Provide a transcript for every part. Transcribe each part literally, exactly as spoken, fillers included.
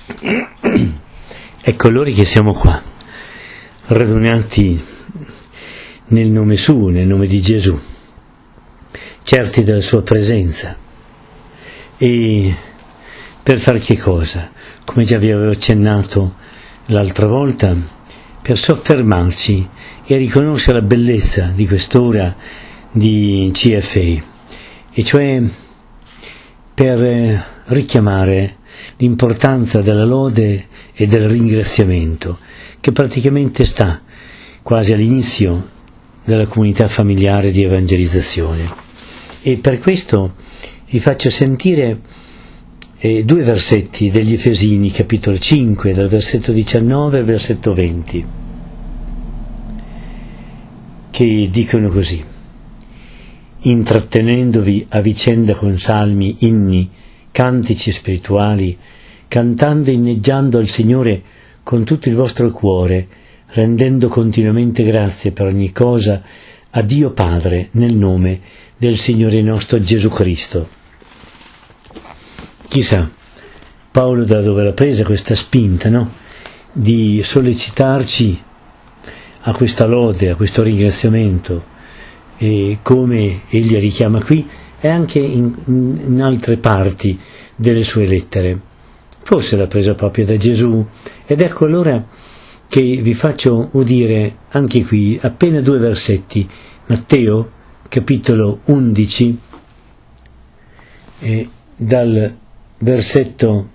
Ecco allora che siamo qua, radunati nel nome suo, nel nome di Gesù, certi della sua presenza. E per far che cosa? Come già vi avevo accennato l'altra volta, per soffermarci e riconoscere la bellezza di quest'ora di C F A, e cioè per richiamare l'importanza della lode e del ringraziamento, che praticamente sta quasi all'inizio della comunità familiare di evangelizzazione. E per questo vi faccio sentire eh, due versetti degli Efesini, capitolo cinque, dal versetto diciannove al versetto venti, che dicono così: intrattenendovi a vicenda con salmi, inni, cantici spirituali, cantando e inneggiando al Signore con tutto il vostro cuore, rendendo continuamente grazie per ogni cosa a Dio Padre nel nome del Signore nostro Gesù Cristo. Chissà Paolo da dove l'ha presa questa spinta, no? Di sollecitarci a questa lode, a questo ringraziamento, e come egli richiama qui e anche in, in altre parti delle sue lettere. Forse l'ha presa proprio da Gesù, ed ecco allora che vi faccio udire anche qui appena due versetti. Matteo, capitolo undici, eh, dal versetto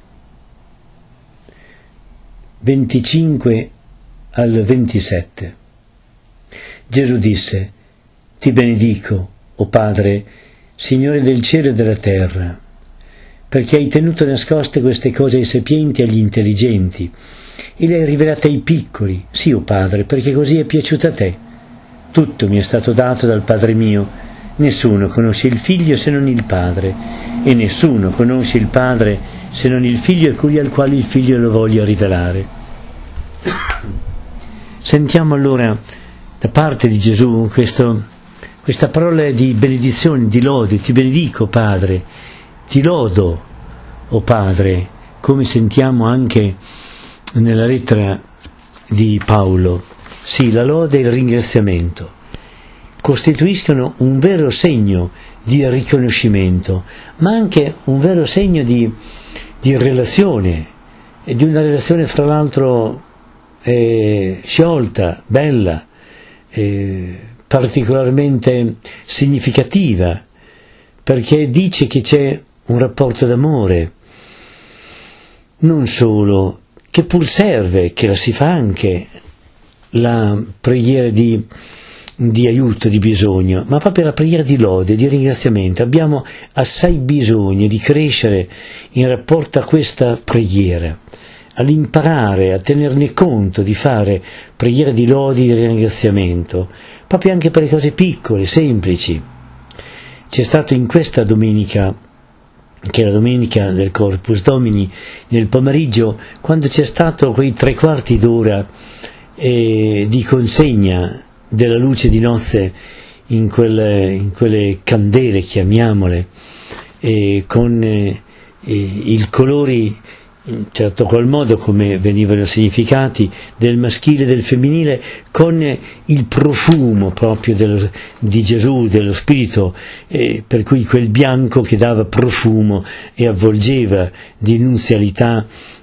venticinque al ventisette. Gesù disse: ti benedico, o Padre, Signore del cielo e della terra, perché hai tenuto nascoste queste cose ai sapienti e agli intelligenti, e le hai rivelate ai piccoli. Sì, o Padre, perché così è piaciuto a te. Tutto mi è stato dato dal Padre mio. Nessuno conosce il Figlio se non il Padre, e nessuno conosce il Padre se non il Figlio e colui al quale il Figlio lo voglia rivelare. Sentiamo allora da parte di Gesù questo Questa parola di benedizione, di lode. Ti benedico, Padre, ti lodo, o Padre, come sentiamo anche nella lettera di Paolo. Sì, la lode e il ringraziamento costituiscono un vero segno di riconoscimento, ma anche un vero segno di, di relazione, e di una relazione fra l'altro eh, sciolta, bella, eh, particolarmente significativa, perché dice che c'è un rapporto d'amore, non solo, che pur serve, che la si fa anche la preghiera di, di aiuto, di bisogno, ma proprio la preghiera di lode, di ringraziamento. Abbiamo assai bisogno di crescere in rapporto a questa preghiera, all'imparare a tenerne conto, di fare preghiera di lode e di ringraziamento, proprio anche per le cose piccole, semplici. C'è stato in questa domenica, che è la domenica del Corpus Domini, nel pomeriggio, quando c'è stato quei tre quarti d'ora eh, di consegna della luce di nozze in quelle, in quelle candele, chiamiamole, eh, con eh, i colori, in certo qual modo, come venivano significati, del maschile e del femminile, con il profumo proprio dello, di Gesù, dello Spirito, eh, per cui quel bianco che dava profumo e avvolgeva di nunzialità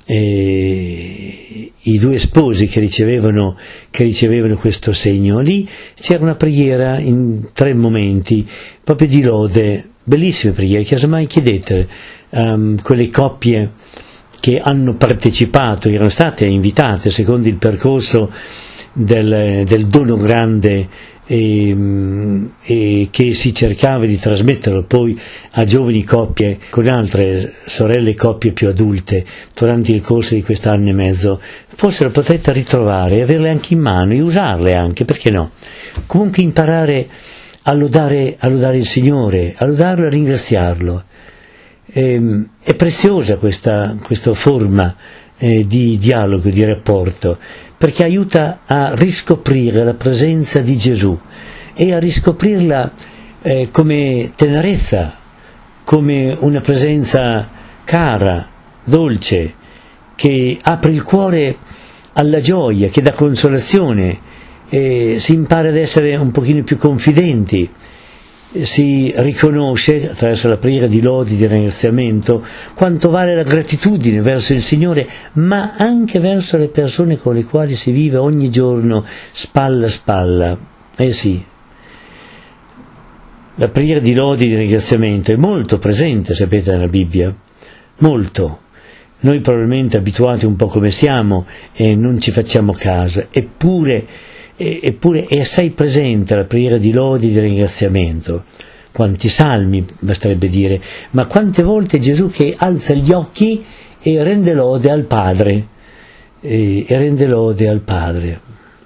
eh, i due sposi che ricevevano, che ricevevano questo segno. Lì c'era una preghiera in tre momenti, proprio di lode, bellissime preghiere, casomai chiedete um, quelle coppie che hanno partecipato, erano state invitate secondo il percorso del, del dono grande e, e che si cercava di trasmetterlo poi a giovani coppie con altre sorelle e coppie più adulte durante il corso di quest'anno e mezzo. Forse lo potrete ritrovare e averle anche in mano e usarle anche, perché no? Comunque imparare a lodare, a lodare il Signore, a lodarlo e a ringraziarlo. È preziosa questa, questa forma eh, di dialogo, di rapporto, perché aiuta a riscoprire la presenza di Gesù e a riscoprirla eh, come tenerezza, come una presenza cara, dolce, che apre il cuore alla gioia, che dà consolazione, eh, si impara ad essere un pochino più confidenti, si riconosce attraverso la preghiera di lodi, di ringraziamento, quanto vale la gratitudine verso il Signore, ma anche verso le persone con le quali si vive ogni giorno spalla a spalla. Eh sì, la preghiera di lodi, di ringraziamento è molto presente, sapete, nella Bibbia, molto. Noi probabilmente abituati un po' come siamo e non ci facciamo caso, eppure eppure è assai presente la preghiera di lodi e di ringraziamento. Quanti salmi, basterebbe dire, ma quante volte Gesù che alza gli occhi e rende lode al Padre, e, e rende lode al Padre.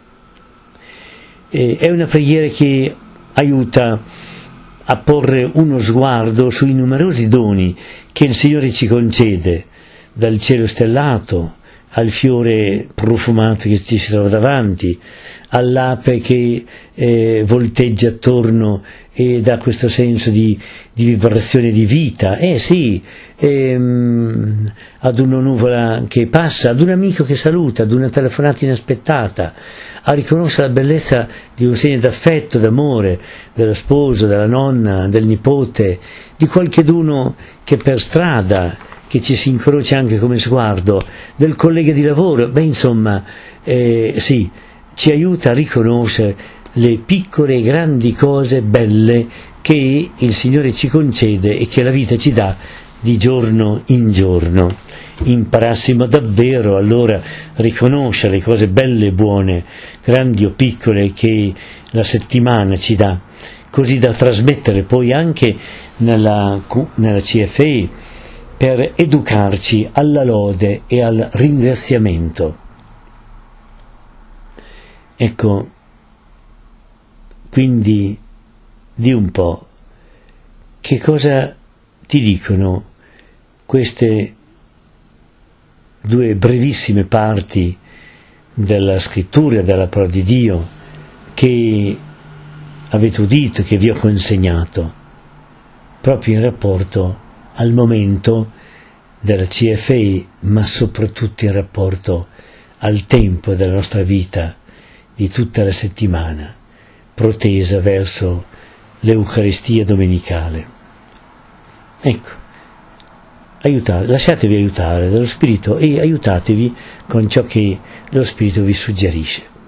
E, è una preghiera che aiuta a porre uno sguardo sui numerosi doni che il Signore ci concede, dal cielo stellato al fiore profumato che ci si trova davanti, all'ape che eh, volteggia attorno e dà questo senso di, di vibrazione di vita, eh sì, ehm, ad una nuvola che passa, ad un amico che saluta, ad una telefonata inaspettata, a riconoscere la bellezza di un segno d'affetto, d'amore, dello sposo, della nonna, del nipote, di qualcheduno che per strada, che ci si incrocia anche come sguardo, del collega di lavoro, beh insomma, eh, sì, ci aiuta a riconoscere le piccole e grandi cose belle che il Signore ci concede e che la vita ci dà di giorno in giorno. Imparassimo davvero allora a riconoscere le cose belle e buone, grandi o piccole, che la settimana ci dà, così da trasmettere poi anche nella, nella C F E, per educarci alla lode e al ringraziamento. Ecco, quindi di un po' che cosa ti dicono queste due brevissime parti della scrittura, della parola di Dio, che avete udito, che vi ho consegnato, proprio in rapporto al momento della C F E, ma soprattutto in rapporto al tempo della nostra vita, di tutta la settimana, protesa verso l'Eucaristia domenicale. Ecco, aiutate, lasciatevi aiutare dallo Spirito e aiutatevi con ciò che lo Spirito vi suggerisce.